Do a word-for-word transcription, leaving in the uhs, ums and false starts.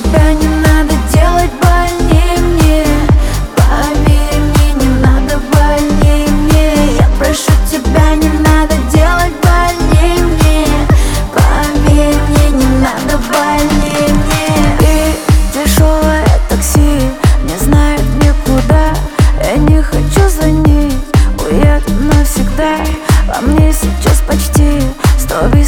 тебя не надо делать больнее мне. Поверь мне, не надо больнее мне. Я прошу тебя, не надо делать больнее мне. Поверь мне, не надо больнее мне. Ты дешевое такси, не знает никуда. Я не хочу звонить, уеду навсегда. Во мне сейчас почти сто